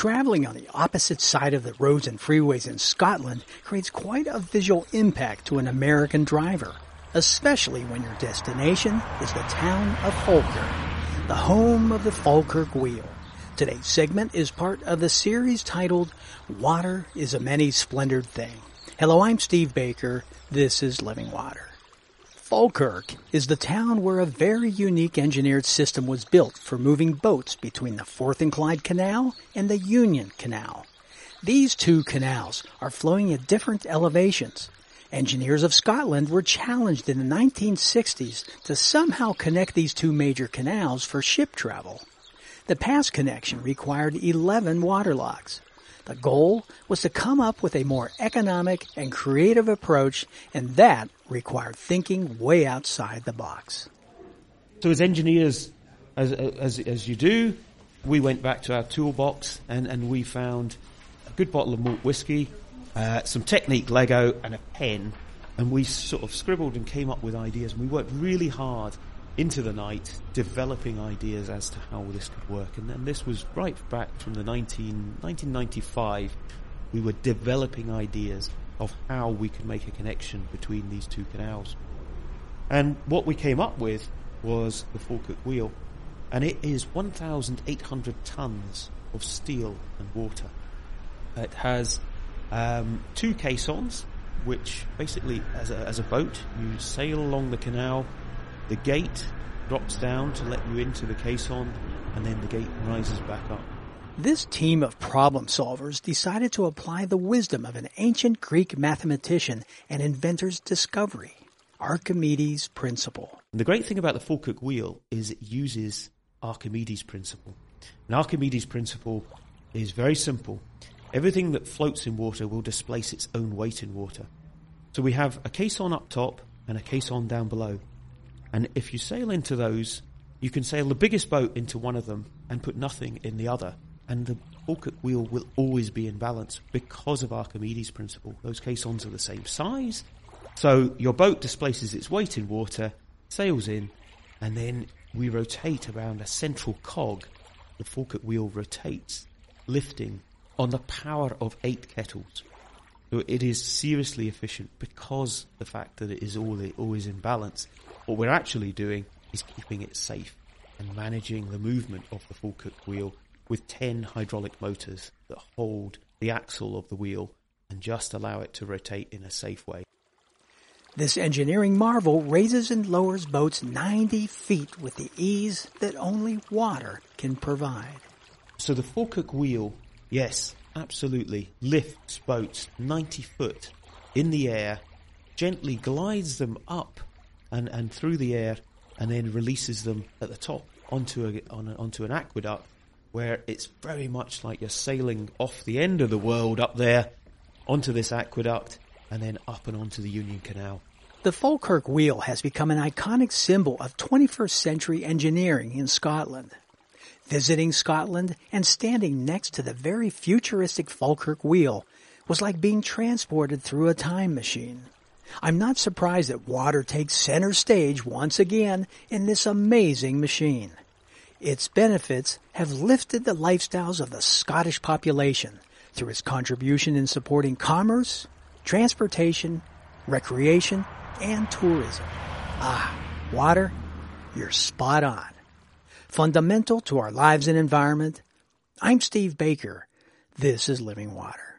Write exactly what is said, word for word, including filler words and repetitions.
Traveling on the opposite side of the roads and freeways in Scotland creates quite a visual impact to an American driver, especially when your destination is the town of Falkirk, the home of the Falkirk Wheel. Today's segment is part of the series titled Water is a Many-Splendored Thing. Hello, I'm Steve Baker. This is Living Water. Falkirk is the town where a very unique engineered system was built for moving boats between the Forth and Clyde Canal and the Union Canal. These two canals are flowing at different elevations. Engineers of Scotland were challenged in the nineteen sixties to somehow connect these two major canals for ship travel. The past connection required eleven waterlocks. The goal was to come up with a more economic and creative approach, and that required thinking way outside the box. So as engineers, as as, as you do, we went back to our toolbox and, and we found a good bottle of malt whiskey, uh, some Technique Lego and a pen, and we sort of scribbled and came up with ideas, and we worked really hard into the night developing ideas as to how this could work. And then this was right back from the nineteen, nineteen ninety-five. We were developing ideas of how we could make a connection between these two canals. And what we came up with was the Falkirk Wheel. And it is one thousand eight hundred tons of steel and water. It has um, two caissons, which basically, as a, as a boat, you sail along the canal. The gate drops down to let you into the caisson, and then the gate rises back up. This team of problem solvers decided to apply the wisdom of an ancient Greek mathematician and inventor's discovery, Archimedes' principle. And the great thing about the Falkirk Wheel is it uses Archimedes' principle. And Archimedes' principle is very simple. Everything that floats in water will displace its own weight in water. So we have a caisson up top and a caisson down below. And if you sail into those, you can sail the biggest boat into one of them and put nothing in the other. And the Falkirk Wheel will always be in balance because of Archimedes' principle. Those caissons are the same size. So your boat displaces its weight in water, sails in, and then we rotate around a central cog. The Falkirk Wheel rotates, lifting on the power of eight kettles. So it is seriously efficient because the fact that it is always in balance. What we're actually doing is keeping it safe and managing the movement of the Falkirk Wheel with ten hydraulic motors that hold the axle of the wheel and just allow it to rotate in a safe way. This engineering marvel raises and lowers boats ninety feet with the ease that only water can provide. So the Falkirk Wheel, yes, absolutely, lifts boats ninety foot in the air, gently glides them up and, and through the air, and then releases them at the top onto a, on a, onto an aqueduct, where it's very much like you're sailing off the end of the world up there onto this aqueduct and then up and onto the Union Canal. The Falkirk Wheel has become an iconic symbol of twenty-first century engineering in Scotland. Visiting Scotland and standing next to the very futuristic Falkirk Wheel was like being transported through a time machine. I'm not surprised that water takes center stage once again in this amazing machine. Its benefits have lifted the lifestyles of the Scottish population through its contribution in supporting commerce, transportation, recreation, and tourism. Ah, water, you're spot on. Fundamental to our lives and environment, I'm Steve Baker. This is Living Water.